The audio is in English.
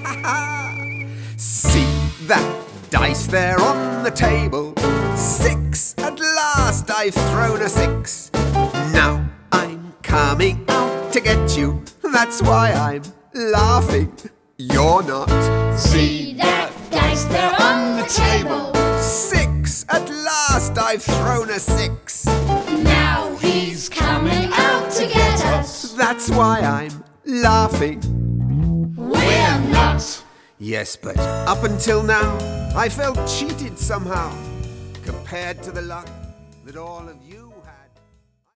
See that dice there on the table? 6, at last I've thrown a 6. Now I'm coming out to get you. That's why I'm laughing. You're not. See that dice there on the table? 6, at last I've thrown a 6. Now he's coming out to get us. That's why I'm laughing. We're not. Yes, but up until now I felt cheated somehow, compared to the luck that all of you